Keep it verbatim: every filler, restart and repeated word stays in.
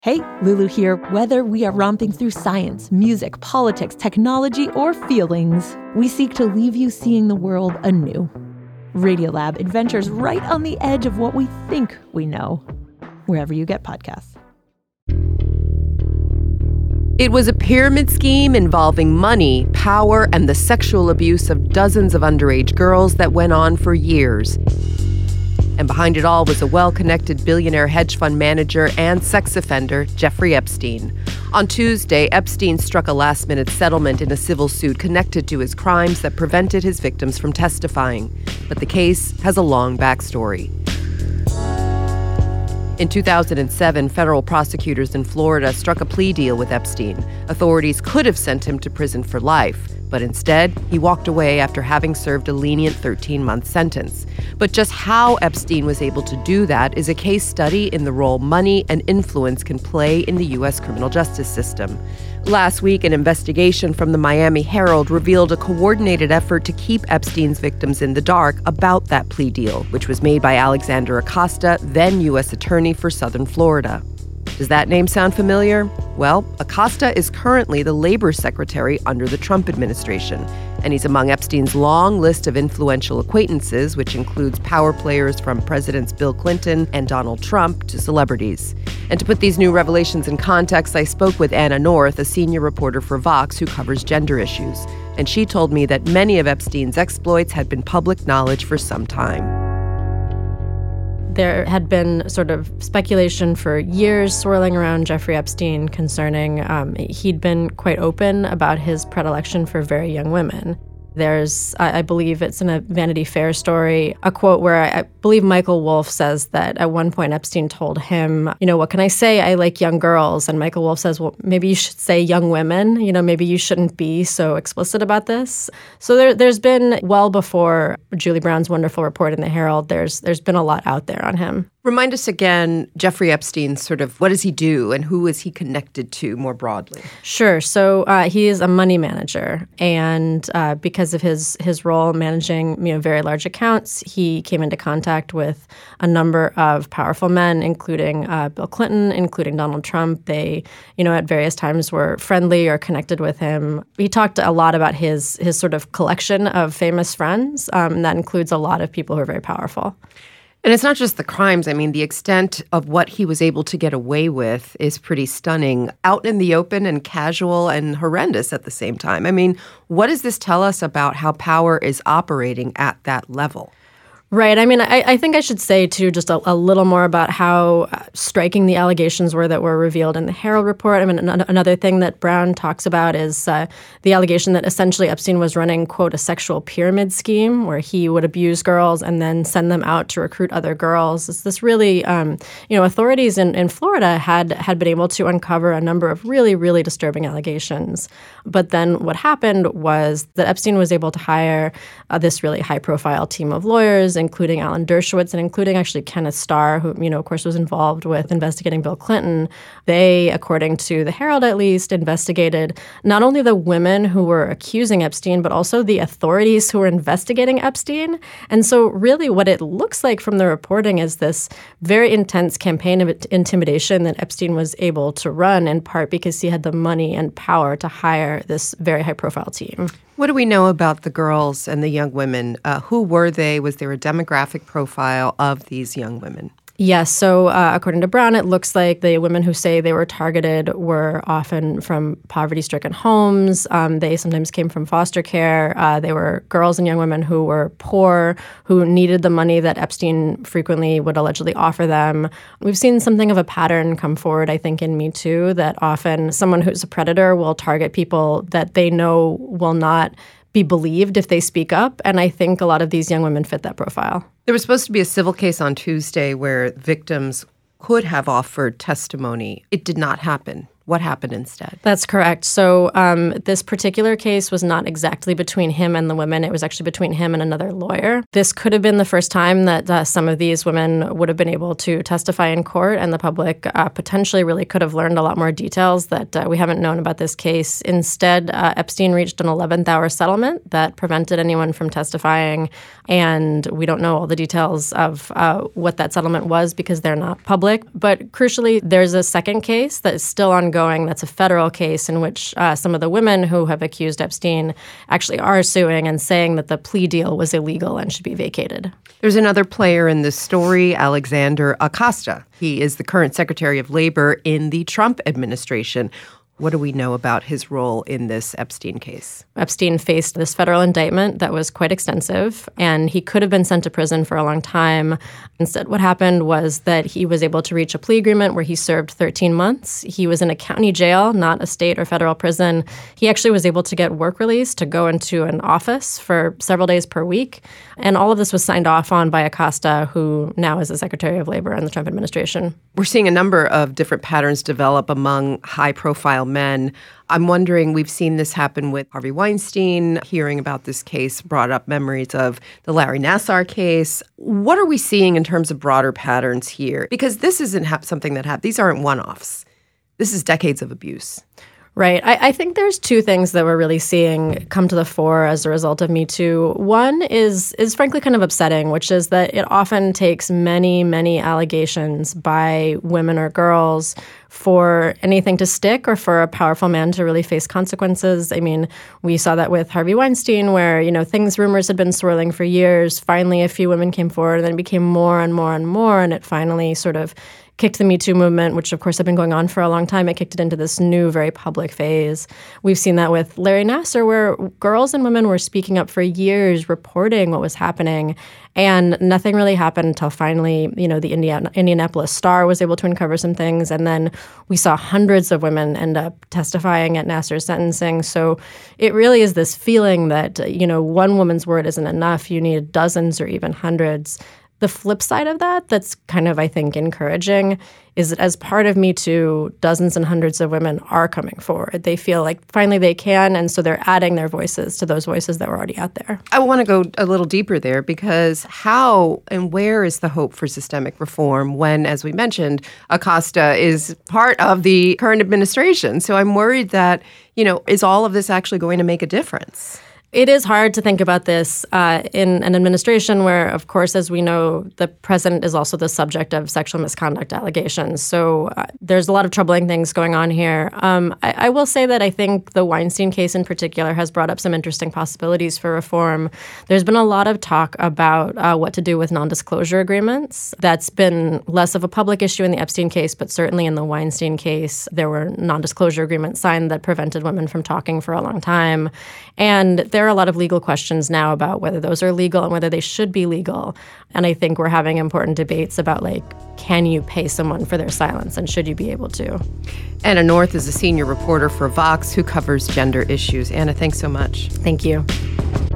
Hey, Lulu here. Whether we are romping through science, music, politics, technology, or feelings, we seek to leave you seeing the world anew. Radiolab adventures right on the edge of what we think we know, wherever you get podcasts. It was a pyramid scheme involving money, power, and the sexual abuse of dozens of underage girls that went on for years. And behind it all was a well-connected billionaire hedge fund manager and sex offender, Jeffrey Epstein. On Tuesday, Epstein struck a last-minute settlement in a civil suit connected to his crimes that prevented his victims from testifying. But the case has a long backstory. In two thousand seven, federal prosecutors in Florida struck a plea deal with Epstein. Authorities could have sent him to prison for life, but instead, he walked away after having served a lenient thirteen-month sentence. But just how Epstein was able to do that is a case study in the role money and influence can play in the U S criminal justice system. Last week, an investigation from the Miami Herald revealed a coordinated effort to keep Epstein's victims in the dark about that plea deal, which was made by Alexander Acosta, then U S Attorney for Southern Florida. Does that name sound familiar? Well, Acosta is currently the labor secretary under the Trump administration, and he's among Epstein's long list of influential acquaintances, which includes power players from Presidents Bill Clinton and Donald Trump to celebrities. And to put these new revelations in context, I spoke with Anna North, a senior reporter for Vox who covers gender issues, and she told me that many of Epstein's exploits had been public knowledge for some time. There had been sort of speculation for years swirling around Jeffrey Epstein concerning um, he'd been quite open about his predilection for very young women. There's, I, I believe it's in a Vanity Fair story, a quote where I, I believe Michael Wolff says that at one point Epstein told him, you know, what can I say? I like young girls. And Michael Wolff says, well, maybe you should say young women. You know, maybe you shouldn't be so explicit about this. So there, there's been, well before Julie Brown's wonderful report in the Herald, there's there's been a lot out there on him. Remind us again, Jeffrey Epstein, sort of, what does he do and who is he connected to more broadly? Sure. So uh, he is a money manager. And uh, because of his his role managing you know, very large accounts, he came into contact with a number of powerful men, including uh, Bill Clinton, including Donald Trump. They, you know, at various times were friendly or connected with him. He talked a lot about his, his sort of collection of famous friends, um, and that includes a lot of people who are very powerful. And it's not just the crimes. I mean, the extent of what he was able to get away with is pretty stunning. Out in the open and casual and horrendous at the same time. I mean, what does this tell us about how power is operating at that level? Right. I mean, I, I think I should say, too, just a, a little more about how uh, striking the allegations were that were revealed in the Herald report. I mean, an- another thing that Brown talks about is uh, the allegation that essentially Epstein was running, quote, a sexual pyramid scheme where he would abuse girls and then send them out to recruit other girls. It's this really, um, you know, authorities in, in Florida had, had been able to uncover a number of really, really disturbing allegations. But then what happened was that Epstein was able to hire uh, this really high-profile team of lawyers, including Alan Dershowitz and including actually Kenneth Starr, who, you know, of course, was involved with investigating Bill Clinton. They, according to the Herald at least, investigated not only the women who were accusing Epstein, but also the authorities who were investigating Epstein. And so really what it looks like from the reporting is this very intense campaign of intimidation that Epstein was able to run, in part because he had the money and power to hire this very high-profile team. What do we know about the girls and the young women? Uh, who were they? Was there a demographic profile of these young women? Yes. So uh, according to Brown, it looks like the women who say they were targeted were often from poverty-stricken homes. Um, they sometimes came from foster care. Uh, they were girls and young women who were poor, who needed the money that Epstein frequently would allegedly offer them. We've seen something of a pattern come forward, I think, in Me Too, that often someone who's a predator will target people that they know will not be believed if they speak up. And I think a lot of these young women fit that profile. There was supposed to be a civil case on Tuesday where victims could have offered testimony. It did not happen. What happened instead? That's correct. So um, this particular case was not exactly between him and the women. It was actually between him and another lawyer. This could have been the first time that uh, some of these women would have been able to testify in court, and the public uh, potentially really could have learned a lot more details that uh, we haven't known about this case. Instead, uh, Epstein reached an eleventh hour settlement that prevented anyone from testifying, and we don't know all the details of uh, what that settlement was because they're not public. But crucially, there's a second case that is still ongoing. That's a federal case in which uh, some of the women who have accused Epstein actually are suing and saying that the plea deal was illegal and should be vacated. There's another player in this story, Alexander Acosta. He is the current Secretary of Labor in the Trump administration. What do we know about his role in this Epstein case? Epstein faced this federal indictment that was quite extensive, and he could have been sent to prison for a long time. Instead, what happened was that he was able to reach a plea agreement where he served thirteen months. He was in a county jail, not a state or federal prison. He actually was able to get work release to go into an office for several days per week. And all of this was signed off on by Acosta, who now is the Secretary of Labor in the Trump administration. We're seeing a number of different patterns develop among high-profile men. I'm wondering, we've seen this happen with Harvey Weinstein. Hearing about this case brought up memories of the Larry Nassar case. What are we seeing in terms of broader patterns here? Because this isn't ha- something that happened. These aren't one-offs. This is decades of abuse. Right. I, I think there's two things that we're really seeing come to the fore as a result of Me Too. One is is frankly kind of upsetting, which is that it often takes many, many allegations by women or girls for anything to stick or for a powerful man to really face consequences. I mean, we saw that with Harvey Weinstein where, you know, things, rumors had been swirling for years. Finally, a few women came forward and then it became more and more and more. And it finally sort of kicked the Me Too movement, which of course had been going on for a long time. It kicked it into this new, very public phase. We've seen that with Larry Nassar, where girls and women were speaking up for years, reporting what was happening, and nothing really happened until finally, you know, the Indiana, Indianapolis Star was able to uncover some things, and then we saw hundreds of women end up testifying at Nassar's sentencing. So it really is this feeling that, you know, one woman's word isn't enough. You need dozens or even hundreds. The flip side of that, that's kind of, I think, encouraging, is that as part of Me Too, dozens and hundreds of women are coming forward. They feel like finally they can, and so they're adding their voices to those voices that were already out there. I want to go a little deeper there, because how and where is the hope for systemic reform when, as we mentioned, Acosta is part of the current administration? So I'm worried that, you know, is all of this actually going to make a difference? It is hard to think about this uh, in an administration where, of course, as we know, the president is also the subject of sexual misconduct allegations. So uh, there's a lot of troubling things going on here. Um, I, I will say that I think the Weinstein case in particular has brought up some interesting possibilities for reform. There's been a lot of talk about uh, what to do with non-disclosure agreements. That's been less of a public issue in the Epstein case, but certainly in the Weinstein case, there were non-disclosure agreements signed that prevented women from talking for a long time. And there There are a lot of legal questions now about whether those are legal and whether they should be legal. And I think we're having important debates about, like, can you pay someone for their silence and should you be able to? Anna North is a senior reporter for Vox who covers gender issues. Anna, thanks so much. Thank you.